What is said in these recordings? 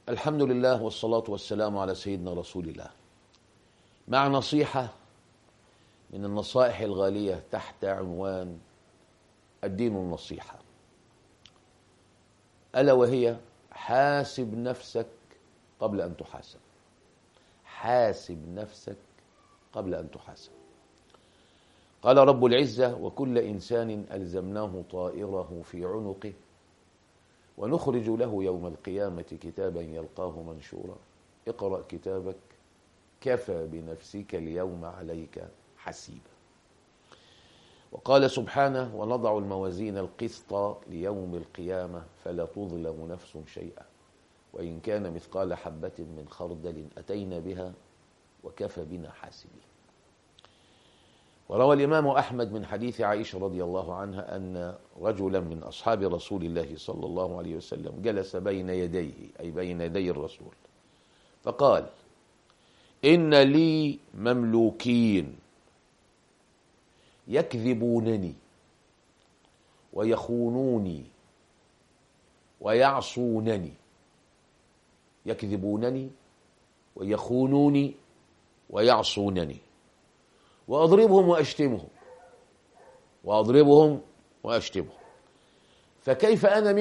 الحمد لله والصلاة والسلام على سيدنا رسول الله. مع نصيحة من النصائح الغالية تحت عنوان الدين النصيحة، ألا وهي حاسب نفسك قبل أن تحاسب. حاسب نفسك قبل أن تحاسب. قال رب العزة: وكل إنسان ألزمناه طائره في عنقه ونخرج له يوم القيامة كتابا يلقاه منشورا اقرأ كتابك كفى بنفسك اليوم عليك حسيبا. وقال سبحانه: ونضع الموازين القسط ليوم القيامة فلا تظلم نفس شيئا وإن كان مثقال حبة من خردل أتينا بها وكفى بنا حاسبين. وروى الإمام أحمد من حديث عائشة رضي الله عنها أن رجلا من أصحاب رسول الله صلى الله عليه وسلم جلس بين يديه، أي بين يدي الرسول، فقال: إن لي مملوكين يكذبونني ويخونوني ويعصونني. يكذبونني ويخونوني ويعصونني، وأضربهم وأشتمهم فكيف أنا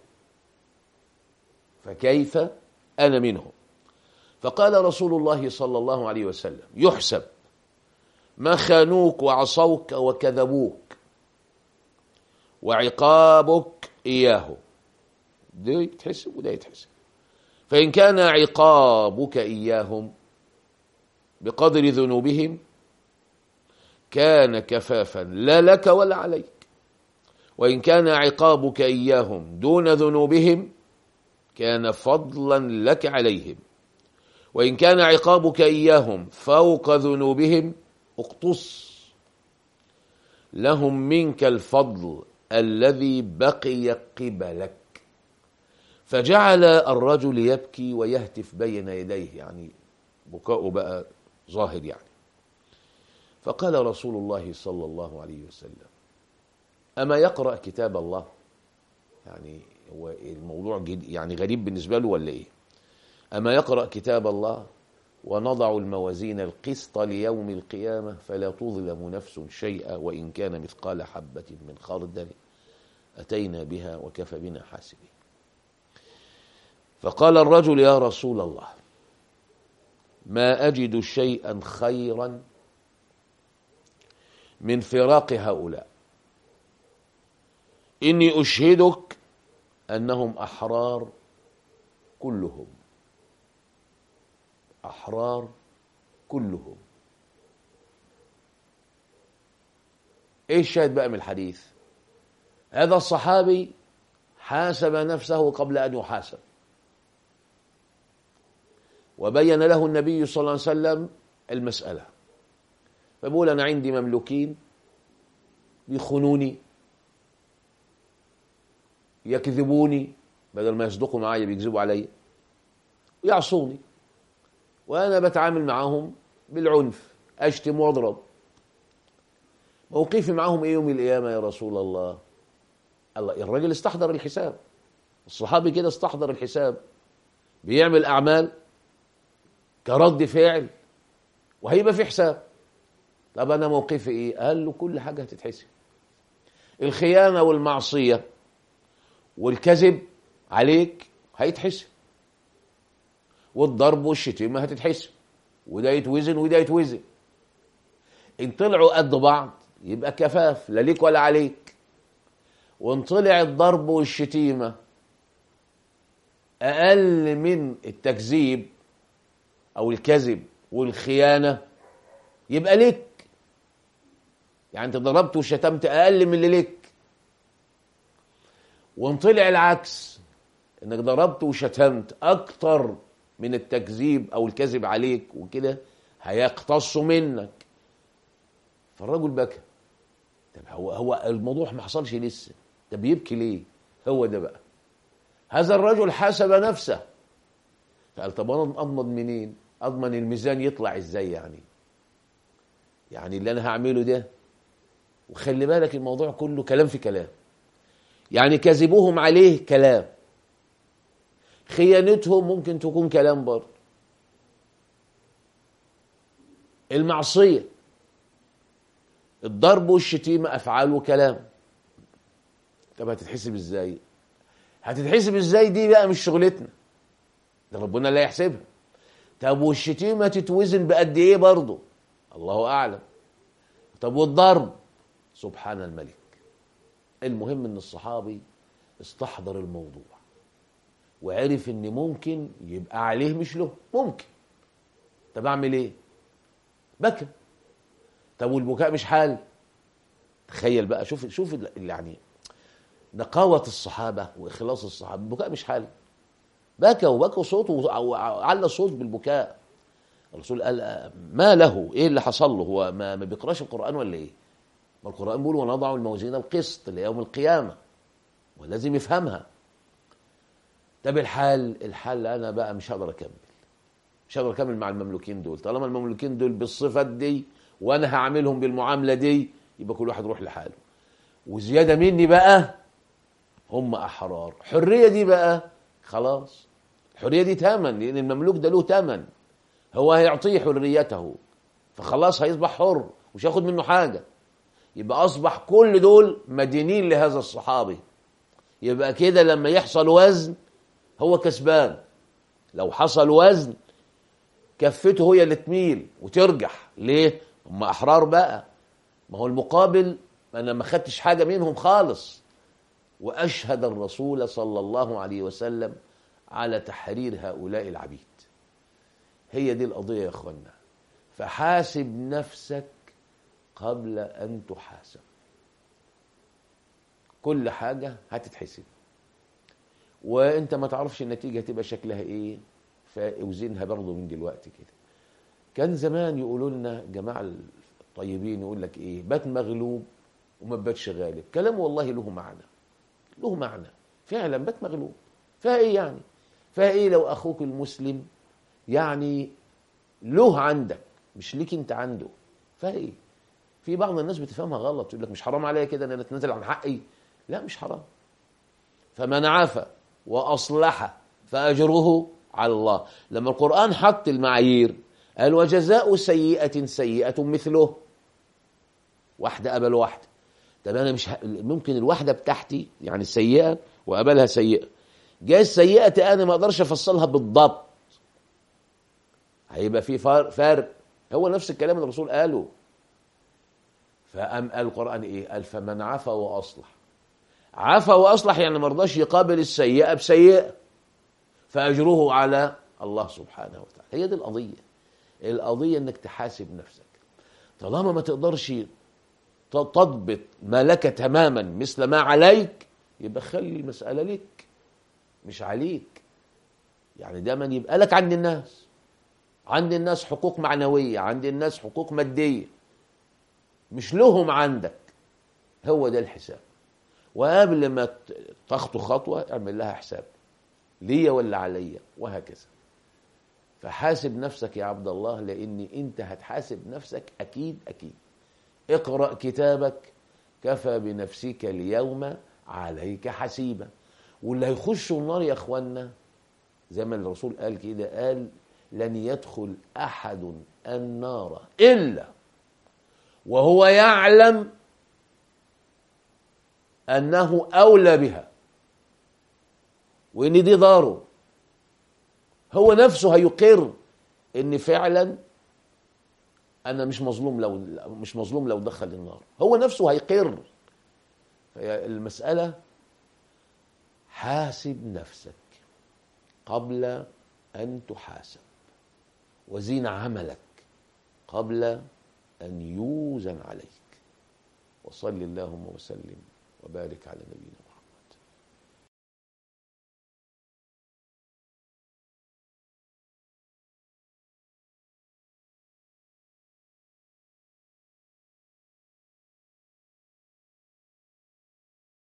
منهم؟ فقال رسول الله صلى الله عليه وسلم: يحسب ما خانوك وعصوك وكذبوك وعقابك إياهم. ده يتحسب وده يتحسب. فإن كان عقابك إياهم بقدر ذنوبهم كان كفافا لا لك ولا عليك، وإن كان عقابك إياهم دون ذنوبهم كان فضلا لك عليهم، وإن كان عقابك إياهم فوق ذنوبهم اقتص لهم منك الفضل الذي بقي قبلك. فجعل الرجل يبكي ويهتف بين يديه، يعني بكاؤه بقى ظاهر يعني. فقال رسول الله صلى الله عليه وسلم: أما يقرأ كتاب الله؟ يعني هو الموضوع يعني غريب بالنسبة له ولا إيه؟ أما يقرأ كتاب الله ونضع الموازين القسط ليوم القيامة فلا تظلم نفس شيئا وإن كان مثقال حبة من خردل أتينا بها وكفى بنا حاسبين. فقال الرجل: يا رسول الله، ما أجد شيئا خيرا من فراق هؤلاء، إني أشهدك أنهم أحرار كلهم. أحرار كلهم. إيه الشاهد بقى من الحديث؟ هذا الصحابي حاسب نفسه قبل أن يحاسب، وبين له النبي صلى الله عليه وسلم المسألة. فبقول: أنا عندي مملوكين بيخونوني، يكذبوني، بدل ما يصدقوا معايا بيكذبوا علي، ويعصوني، وأنا بتعامل معهم بالعنف، أشتم وأضرب. موقفي معهم إيه يوم القيامة يا رسول الله؟ الراجل استحضر الحساب، الصحابي كده استحضر الحساب، بيعمل أعمال كرد فعل وهيبقى في حساب. طب أنا موقفي إيه؟ قال له: كل حاجة هتتحسب. الخيانة والمعصية والكذب عليك هيتحسب، والضرب والشتيمة هتتحسب، وده يتوزن وده يتوزن. إن طلعوا قد بعض يبقى كفاف، لا ليك ولا عليك. وإن طلع الضرب والشتيمة أقل من التكذيب أو الكذب والخيانة يبقى ليك. يعني أنت ضربت وشتمت أقل من اللي ليك. وإن طلع العكس، إنك ضربت وشتمت أكتر من التكذيب أو الكذب عليك وكده، هيقتصوا منك. فالرجل بكى. طب هو الموضوع ما حصلش لسه، طب بيبكي ليه؟ هو ده بقى. هذا الرجل حاسب نفسه، فقال: طب أنا أضمن منين؟ أضمن الميزان يطلع إزاي يعني اللي أنا هعمله ده. وخلي بالك الموضوع كله كلام في كلام. يعني كذبوهم عليه كلام، خيانتهم ممكن تكون كلام برضه. المعصية، الضرب والشتيمة أفعال وكلام. طب هتتحسب ازاي؟ هتتحسب ازاي دي بقى مش شغلتنا، ده ربنا لا يحسبها. طب والشتيمة تتوزن بقد ايه برضه؟ الله أعلم. طب والضرب؟ سبحان الملك. المهم ان الصحابي استحضر الموضوع وعرف ان ممكن يبقى عليه مش له، ممكن. طب اعمل ايه؟ بكى. طب والبكاء مش حال؟ تخيل بقى، شوف يعني نقاوة الصحابة وإخلاص الصحابة. البكاء مش حال، بكى وبكى صوته وعلى صوت بالبكاء. الرسول قال ما له، ايه اللي حصل له؟ هو ما بيقراش القرآن ولا ايه؟ ما القرآن بيقول ونضع الموازين القسط ليوم القيامة، ولازم يفهمها. طب الحال انا بقى مش هقدر اكمل مع المملوكين دول. طالما المملوكين دول بالصفات دي وانا هعملهم بالمعاملة دي، يبقى كل واحد يروح لحاله. وزيادة مني بقى هم احرار. حرية دي بقى خلاص، الحرية دي تمن، لان المملوك ده له تمن، هو هيعطيه حريته فخلاص هيصبح حر ومش هياخد منه حاجة. يبقى اصبح كل دول مدينين لهذا الصحابي. يبقى كده لما يحصل وزن هو كسبان. لو حصل وزن كفته هي اللي تميل وترجح. ليه؟ هم احرار بقى. ما هو المقابل انا ما خدتش حاجة منهم خالص. واشهد الرسول صلى الله عليه وسلم على تحرير هؤلاء العبيد. هي دي القضية يا اخوانا. فحاسب نفسك قبل ان تحاسب. كل حاجة هتتحسب وانت ما تعرفش النتيجة هتبقى شكلها ايه، فاوزنها برضو من دلوقتي كده. كان زمان يقولوا لنا جماعة الطيبين، يقول لك ايه، بات مغلوب وما باتش غالب. كلام والله له معنى فعلا. بات مغلوب فيها ايه يعني؟ فيها ايه لو اخوك المسلم يعني له عندك مش ليك انت عنده؟ فيها ايه؟ في بعض الناس بتفهمها غلط، يقول لك مش حرام عليا كده ان انا اتنازل عن حقي؟ لا مش حرام. فمن عفا واصلح فاجره على الله. لما القرآن حط المعايير قال وجزاء سيئة سيئة مثله. واحدة قبل واحدة. طب انا مش ممكن الواحدة بتاعتي يعني السيئة وقبلها سيئة، جاي السيئة انا ما اقدرش افصلها بالضبط، هيبقى في فرق. هو نفس الكلام اللي الرسول قاله. فقام قال القرآن ايه؟ قال فمن عفا واصلح. عفا واصلح يعني ما رضاش يقابل السيئة بسيئة، فاجره على الله سبحانه وتعالى. هي دي القضية انك تحاسب نفسك. طالما ما تقدرش تضبط ما لك تماما مثل ما عليك، يبقى خلي المسألة لك مش عليك. يعني دايما يبقى لك عند الناس حقوق معنوية، عند الناس حقوق مادية، مش لهم عندك. هو ده الحساب. وقبل ما تخطو خطوة اعمل لها حساب، ليا ولا عليا، وهكذا. فحاسب نفسك يا عبد الله، لان انت هتحاسب نفسك اكيد. اقرأ كتابك كفى بنفسك اليوم عليك حسيبا. واللي هيخشوا النار يا اخوانا زي ما الرسول قال كده، قال لن يدخل احد النار الا وهو يعلم انه اولى بها، وان دي داره. هو نفسه هيقر ان فعلا انا مش مظلوم لو دخل النار. هو نفسه هيقر. المسألة حاسب نفسك قبل ان تحاسب، وزين عملك قبل ان يوزن عليك. وصل اللهم وسلم وبارك على نبينا.